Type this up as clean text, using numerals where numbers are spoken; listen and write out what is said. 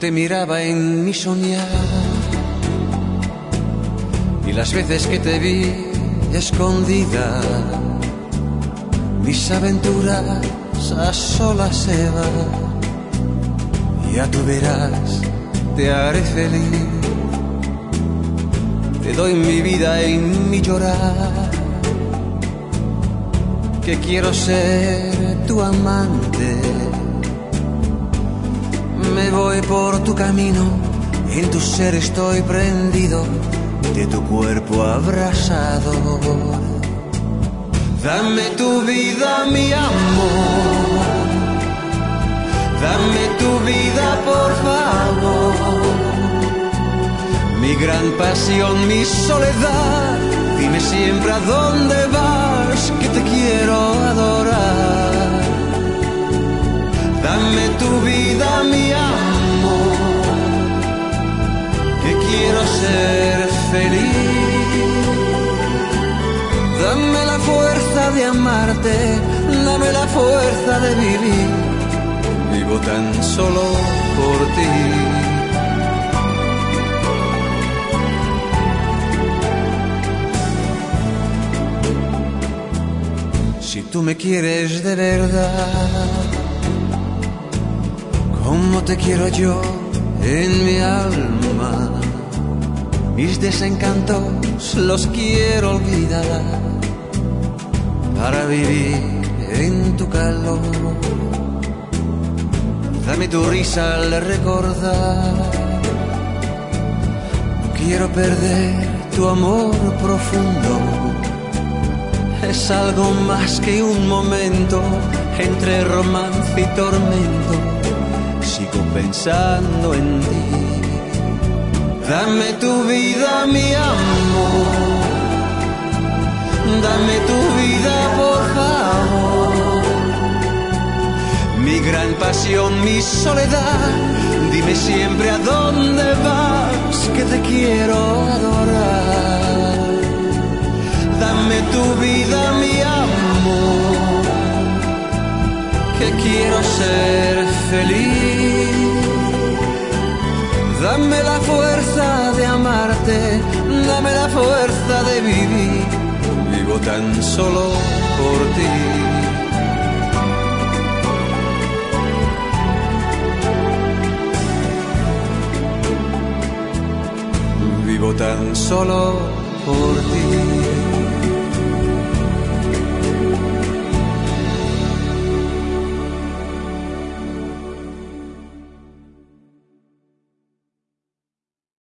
te miraba en mi soñar, y las veces que te vi escondida, mis aventuras a solas se van. Ya tú verás, te haré feliz, te doy mi vida y mi llorar, que quiero ser tu amante. Me voy por tu camino, en tu ser estoy prendido, de tu cuerpo abrasado. Dame tu vida, mi amor, dame tu vida, por favor. Mi gran pasión, mi soledad, dime siempre a dónde vas, que te quiero adorar. Dame tu vida, mi amor, que quiero ser feliz. Dame la fuerza de amarte, dame la fuerza de vivir. Vivo tan solo por ti. Si tú me quieres de verdad, como te quiero yo en mi alma, mis desencantos los quiero olvidar para vivir en tu calor. Dame tu risa al recordar, no quiero perder tu amor profundo. Es algo más que un momento entre romance y tormento. Sigo pensando en ti. Dame tu vida, mi amor, dame tu vida, por favor. Mi gran pasión, mi soledad, dime siempre a dónde vas, que te quiero adorar. Dame tu vida, mi amor, que quiero ser feliz. Dame la fuerza de amarte, dame la fuerza de vivir. Vivo tan solo por ti. Vivo tan solo por ti.